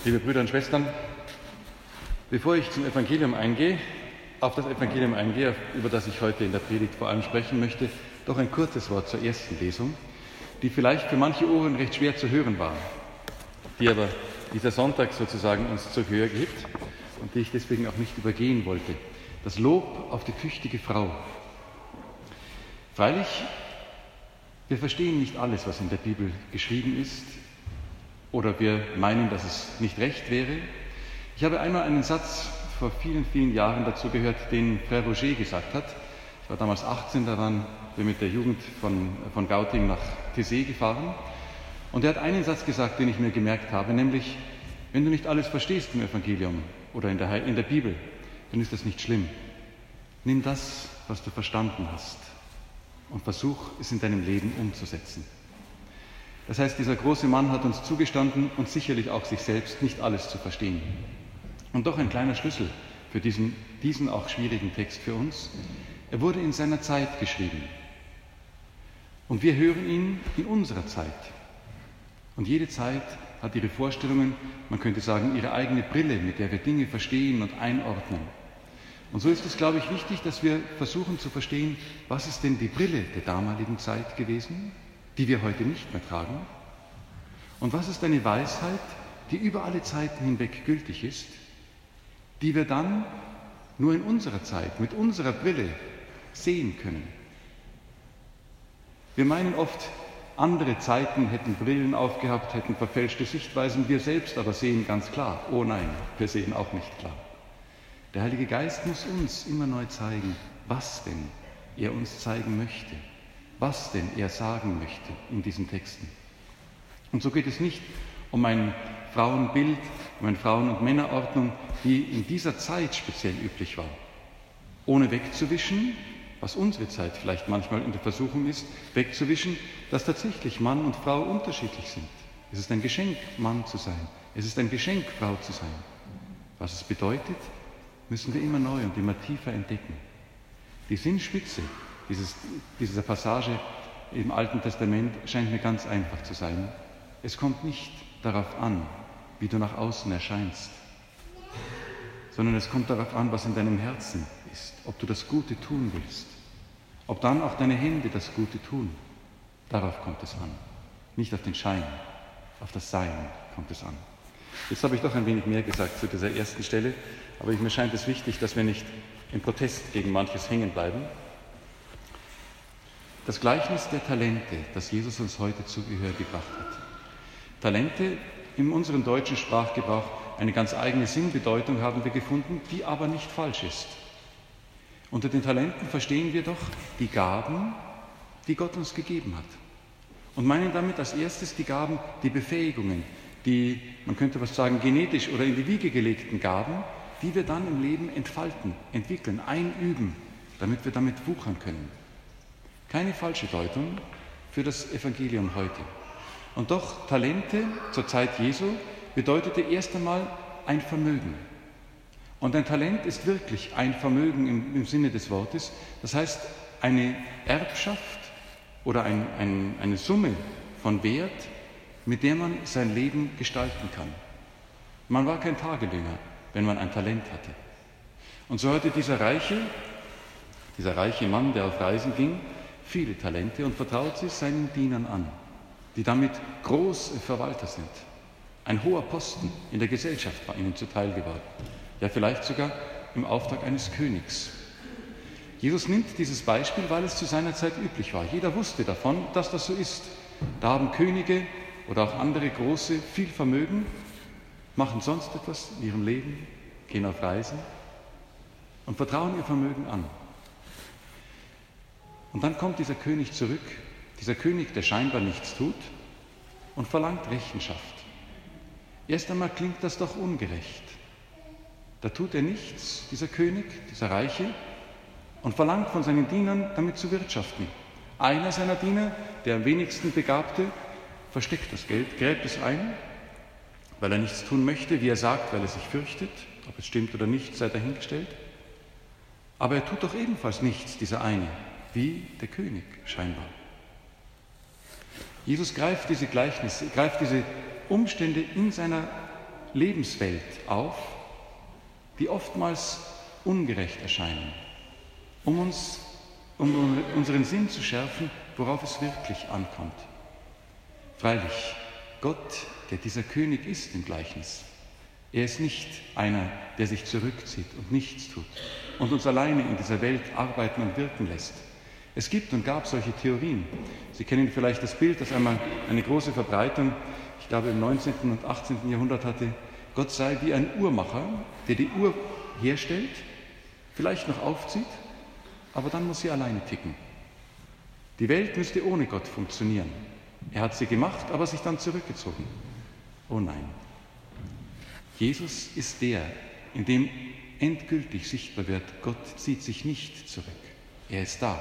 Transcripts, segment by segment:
Liebe Brüder und Schwestern, bevor ich auf das Evangelium eingehe, über das ich heute in der Predigt vor allem sprechen möchte, doch ein kurzes Wort zur ersten Lesung, die vielleicht für manche Ohren recht schwer zu hören war, die aber dieser Sonntag sozusagen uns zur Gehör gibt und die ich deswegen auch nicht übergehen wollte. Das Lob auf die tüchtige Frau. Freilich, wir verstehen nicht alles, was in der Bibel geschrieben ist, oder wir meinen, dass es nicht recht wäre. Ich habe einmal einen Satz vor vielen, vielen Jahren dazu gehört, den Frère Roger gesagt hat. Ich war damals 18, da waren wir mit der Jugend von Gauting nach Thésée gefahren. Und er hat einen Satz gesagt, den ich mir gemerkt habe, nämlich, wenn du nicht alles verstehst im Evangelium oder in der Bibel, dann ist das nicht schlimm. Nimm das, was du verstanden hast, und versuch, es in deinem Leben umzusetzen. Das heißt, dieser große Mann hat uns zugestanden und sicherlich auch sich selbst, nicht alles zu verstehen. Und doch ein kleiner Schlüssel für diesen auch schwierigen Text für uns. Er wurde in seiner Zeit geschrieben. Und wir hören ihn in unserer Zeit. Und jede Zeit hat ihre Vorstellungen, man könnte sagen, ihre eigene Brille, mit der wir Dinge verstehen und einordnen. Und so ist es, glaube ich, wichtig, dass wir versuchen zu verstehen, was ist denn die Brille der damaligen Zeit gewesen, die wir heute nicht mehr tragen? Und was ist eine Weisheit, die über alle Zeiten hinweg gültig ist, die wir dann nur in unserer Zeit, mit unserer Brille sehen können? Wir meinen oft, andere Zeiten hätten Brillen aufgehabt, hätten verfälschte Sichtweisen, wir selbst aber sehen ganz klar. Oh nein, wir sehen auch nicht klar. Der Heilige Geist muss uns immer neu zeigen, was denn er uns zeigen möchte, was denn er sagen möchte in diesen Texten. Und so geht es nicht um ein Frauenbild, um eine Frauen- und Männerordnung, die in dieser Zeit speziell üblich war. Ohne wegzuwischen, was unsere Zeit vielleicht manchmal in der Versuchung ist, wegzuwischen, dass tatsächlich Mann und Frau unterschiedlich sind. Es ist ein Geschenk, Mann zu sein. Es ist ein Geschenk, Frau zu sein. Was es bedeutet, müssen wir immer neu und immer tiefer entdecken. Die Sinnspitze dieser Passage im Alten Testament scheint mir ganz einfach zu sein. Es kommt nicht darauf an, wie du nach außen erscheinst, sondern es kommt darauf an, was in deinem Herzen ist, ob du das Gute tun willst, ob dann auch deine Hände das Gute tun. Darauf kommt es an, nicht auf den Schein, auf das Sein kommt es an. Jetzt habe ich doch ein wenig mehr gesagt zu dieser ersten Stelle, aber mir scheint es wichtig, dass wir nicht im Protest gegen manches hängen bleiben. Das Gleichnis der Talente, das Jesus uns heute zu Gehör gebracht hat. Talente in unserem deutschen Sprachgebrauch eine ganz eigene Sinnbedeutung haben wir gefunden, die aber nicht falsch ist. Unter den Talenten verstehen wir doch die Gaben, die Gott uns gegeben hat. Und meinen damit als erstes die Gaben, die Befähigungen, die, man könnte was sagen, genetisch oder in die Wiege gelegten Gaben, die wir dann im Leben entfalten, entwickeln, einüben, damit wir damit wuchern können. Keine falsche Deutung für das Evangelium heute. Und doch, Talente zur Zeit Jesu bedeutete erst einmal ein Vermögen. Und ein Talent ist wirklich ein Vermögen im Sinne des Wortes. Das heißt, eine Erbschaft oder eine Summe von Wert, mit der man sein Leben gestalten kann. Man war kein Tagelöhner, wenn man ein Talent hatte. Und so hatte dieser reiche Mann, der auf Reisen ging, viele Talente und vertraut sie seinen Dienern an, die damit große Verwalter sind. Ein hoher Posten in der Gesellschaft war ihnen zuteil geworden. Ja, vielleicht sogar im Auftrag eines Königs. Jesus nimmt dieses Beispiel, weil es zu seiner Zeit üblich war. Jeder wusste davon, dass das so ist. Da haben Könige oder auch andere Große viel Vermögen, machen sonst etwas in ihrem Leben, gehen auf Reisen und vertrauen ihr Vermögen an. Und dann kommt dieser König zurück, dieser König, der scheinbar nichts tut und verlangt Rechenschaft. Erst einmal klingt das doch ungerecht. Da tut er nichts, dieser König, dieser Reiche, und verlangt von seinen Dienern, damit zu wirtschaften. Einer seiner Diener, der am wenigsten Begabte, versteckt das Geld, gräbt es ein, weil er nichts tun möchte, wie er sagt, weil er sich fürchtet. Ob es stimmt oder nicht, sei dahingestellt. Aber er tut doch ebenfalls nichts, dieser eine, wie der König scheinbar. Jesus greift diese Gleichnisse, greift diese Umstände in seiner Lebenswelt auf, die oftmals ungerecht erscheinen, um unseren Sinn zu schärfen, worauf es wirklich ankommt. Freilich, Gott, der dieser König ist im Gleichnis, er ist nicht einer, der sich zurückzieht und nichts tut und uns alleine in dieser Welt arbeiten und wirken lässt. Es gibt und gab solche Theorien. Sie kennen vielleicht das Bild, das einmal eine große Verbreitung, ich glaube im 19. und 18. Jahrhundert hatte. Gott sei wie ein Uhrmacher, der die Uhr herstellt, vielleicht noch aufzieht, aber dann muss sie alleine ticken. Die Welt müsste ohne Gott funktionieren. Er hat sie gemacht, aber sich dann zurückgezogen. Oh nein. Jesus ist der, in dem endgültig sichtbar wird, Gott zieht sich nicht zurück. Er ist da.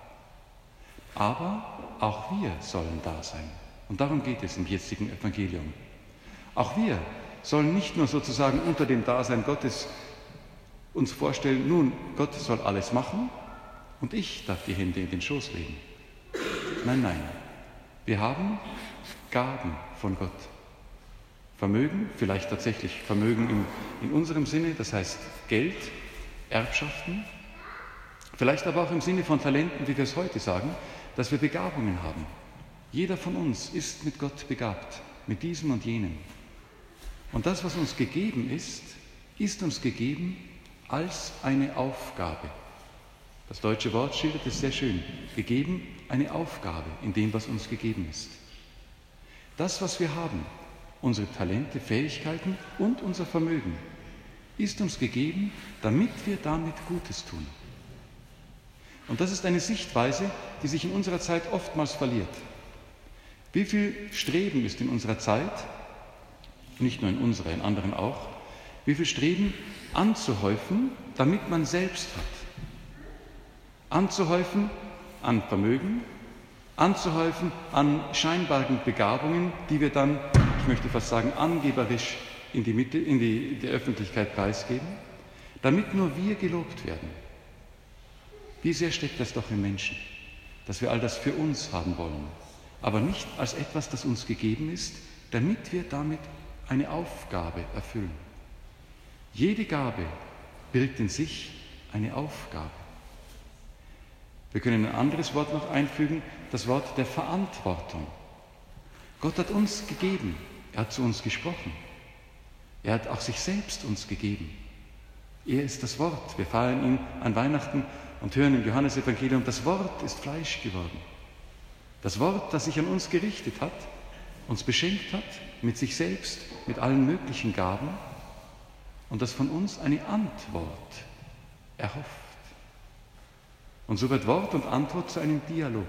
Aber auch wir sollen da sein. Und darum geht es im jetzigen Evangelium. Auch wir sollen nicht nur sozusagen unter dem Dasein Gottes uns vorstellen, nun, Gott soll alles machen und ich darf die Hände in den Schoß legen. Nein, nein. Wir haben Gaben von Gott. Vermögen, vielleicht tatsächlich Vermögen in unserem Sinne, das heißt Geld, Erbschaften, vielleicht aber auch im Sinne von Talenten, wie wir es heute sagen, dass wir Begabungen haben. Jeder von uns ist mit Gott begabt, mit diesem und jenem. Und das, was uns gegeben ist uns gegeben als eine Aufgabe. Das deutsche Wort schildert es sehr schön. Gegeben, eine Aufgabe in dem, was uns gegeben ist. Das, was wir haben, unsere Talente, Fähigkeiten und unser Vermögen, ist uns gegeben, damit wir damit Gutes tun. Und das ist eine Sichtweise, die sich in unserer Zeit oftmals verliert. Wie viel Streben ist in unserer Zeit, nicht nur in unserer, in anderen auch, wie viel Streben anzuhäufen, damit man selbst hat. Anzuhäufen an Vermögen, anzuhäufen an scheinbaren Begabungen, die wir dann, ich möchte fast sagen, angeberisch in die Öffentlichkeit preisgeben, damit nur wir gelobt werden. Wie sehr steckt das doch im Menschen, dass wir all das für uns haben wollen, aber nicht als etwas, das uns gegeben ist, damit wir damit eine Aufgabe erfüllen. Jede Gabe birgt in sich eine Aufgabe. Wir können ein anderes Wort noch einfügen, das Wort der Verantwortung. Gott hat uns gegeben, er hat zu uns gesprochen. Er hat auch sich selbst uns gegeben. Er ist das Wort. Wir feiern ihn an Weihnachten und hören im Johannesevangelium, das Wort ist Fleisch geworden. Das Wort, das sich an uns gerichtet hat, uns beschenkt hat mit sich selbst, mit allen möglichen Gaben und das von uns eine Antwort erhofft. Und so wird Wort und Antwort zu einem Dialog,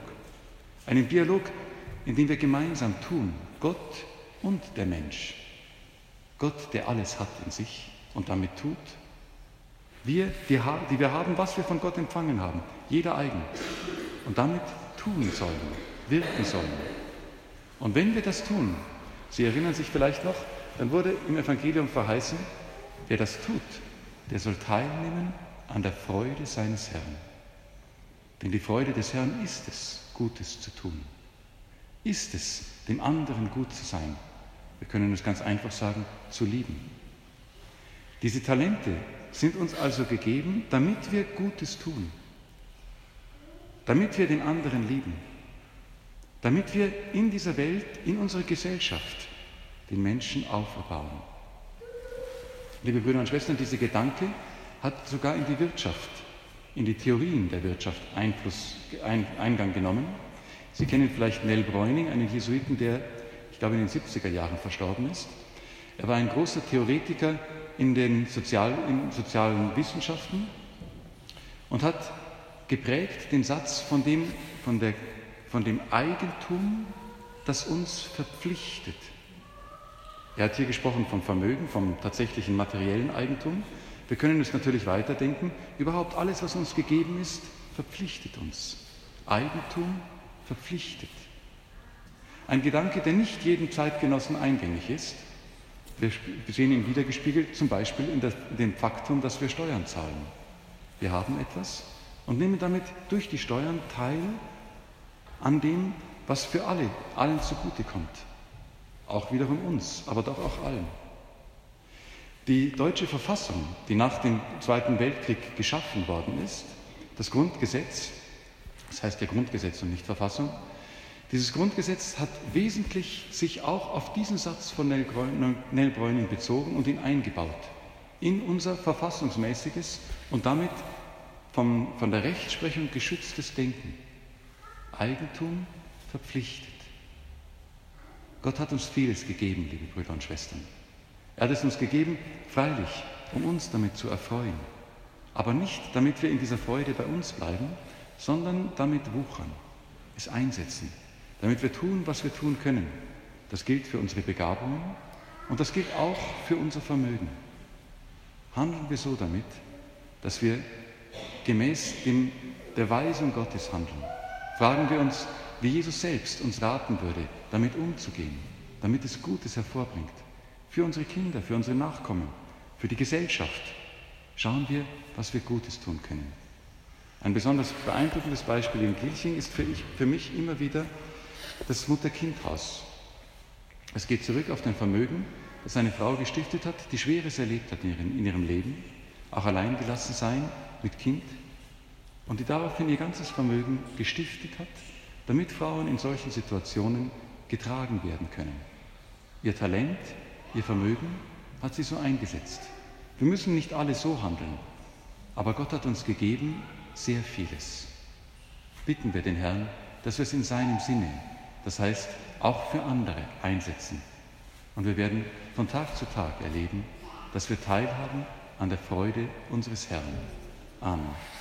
in dem wir gemeinsam tun, Gott und der Mensch. Gott, der alles hat in sich und damit tut. Wir, die wir haben, was wir von Gott empfangen haben, jeder eigen, und damit tun sollen, wirken sollen. Und wenn wir das tun, Sie erinnern sich vielleicht noch, dann wurde im Evangelium verheißen, wer das tut, der soll teilnehmen an der Freude seines Herrn. Denn die Freude des Herrn ist es, Gutes zu tun. Ist es, dem anderen gut zu sein. Wir können es ganz einfach sagen, zu lieben. Diese Talente sind uns also gegeben, damit wir Gutes tun. Damit wir den anderen lieben. Damit wir in dieser Welt, in unserer Gesellschaft, den Menschen auferbauen. Liebe Brüder und Schwestern, dieser Gedanke hat sogar in die Wirtschaft, in die Theorien der Wirtschaft Eingang genommen. Sie kennen vielleicht Nell Bräuning, einen Jesuiten, der, ich glaube, in den 70er Jahren verstorben ist. Er war ein großer Theoretiker in den sozialen Wissenschaften und hat geprägt den Satz von dem Eigentum, das uns verpflichtet. Er hat hier gesprochen vom Vermögen, vom tatsächlichen materiellen Eigentum. Wir können es natürlich weiterdenken. Überhaupt alles, was uns gegeben ist, verpflichtet uns. Eigentum verpflichtet. Ein Gedanke, der nicht jedem Zeitgenossen eingängig ist. Wir sehen ihn wiedergespiegelt zum Beispiel in dem Faktum, dass wir Steuern zahlen. Wir haben etwas und nehmen damit durch die Steuern teil an dem, was für allen zugutekommt. Auch wiederum uns, aber doch auch allen. Die deutsche Verfassung, die nach dem Zweiten Weltkrieg geschaffen worden ist, das Grundgesetz, das heißt ja Grundgesetz und nicht Verfassung, dieses Grundgesetz hat wesentlich sich auch auf diesen Satz von Nell Bräuning bezogen und ihn eingebaut in unser verfassungsmäßiges und damit von der Rechtsprechung geschütztes Denken. Eigentum verpflichtet. Gott hat uns vieles gegeben, liebe Brüder und Schwestern. Er hat es uns gegeben, freilich, um uns damit zu erfreuen, aber nicht, damit wir in dieser Freude bei uns bleiben, sondern damit wuchern, es einsetzen, damit wir tun, was wir tun können. Das gilt für unsere Begabungen und das gilt auch für unser Vermögen. Handeln wir so damit, dass wir gemäß der Weisung Gottes handeln. Fragen wir uns, wie Jesus selbst uns raten würde, damit umzugehen, damit es Gutes hervorbringt. Für unsere Kinder, für unsere Nachkommen, für die Gesellschaft. Schauen wir, was wir Gutes tun können. Ein besonders beeindruckendes Beispiel in Gilching ist für mich immer wieder das Mutter-Kind-Haus. Es geht zurück auf ein Vermögen, das eine Frau gestiftet hat, die Schweres erlebt hat in ihrem Leben, auch allein gelassen sein mit Kind, und die daraufhin ihr ganzes Vermögen gestiftet hat, damit Frauen in solchen Situationen getragen werden können. Ihr Talent, ihr Vermögen hat sie so eingesetzt. Wir müssen nicht alle so handeln, aber Gott hat uns gegeben sehr vieles. Bitten wir den Herrn, dass wir es in seinem Sinne, das heißt auch für andere, einsetzen. Und wir werden von Tag zu Tag erleben, dass wir teilhaben an der Freude unseres Herrn. Amen.